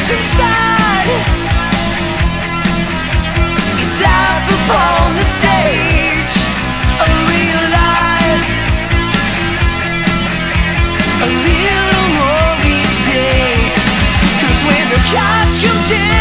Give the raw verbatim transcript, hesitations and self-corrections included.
inside. It's life upon the stage. Unrealized. A little more each day. 'Cause when the cards come down,